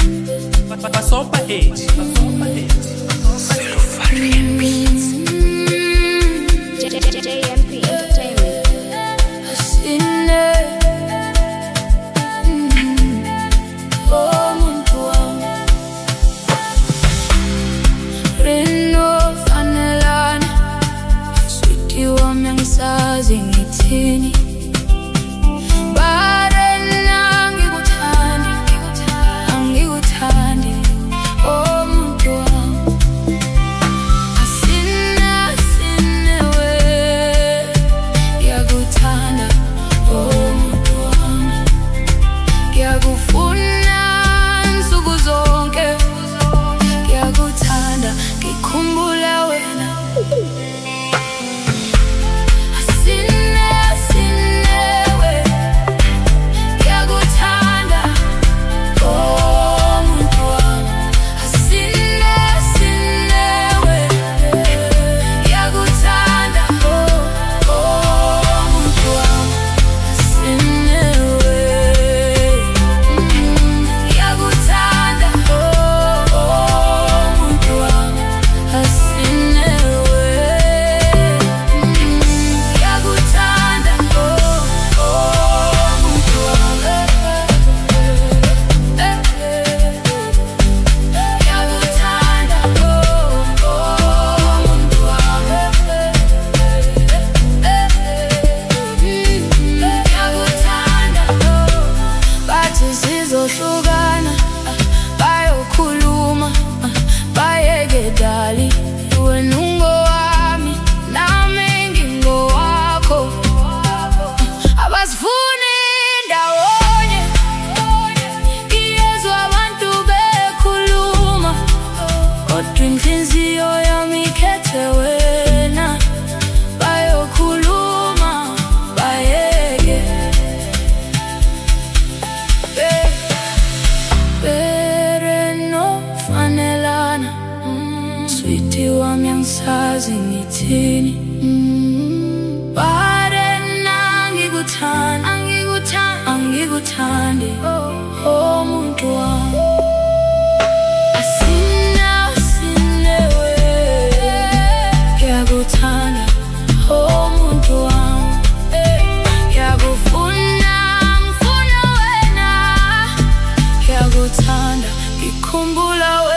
Pasopa Age. JMP Entertainment. Oh, muntu wangu Reno fanelana Sweetie wami angisazi ngithini Barena angikuthandi Oh, muntu wangu Asine we Ngiyakuthanda Oh, muntu wangu Ngiyakufuna nsuku zonke Ngiyakuthanda ngikhumbula wena Sizohlukana bayokhuluma bayeke dali wena ungowami nami ngingowakho abasifuni ndawonye iyezwa abantu bekhuluma kodwa inhliziyo yami ikhethe wena bayokhuluma bayeke Sweetie wami angisazi ngithini Barena angikuthandi Oh, muntu wami Asine we Ngiyakuthanda Oh, muntu wami Ngiyakufuna wena Ngiyakuthanda ngikhumbula wena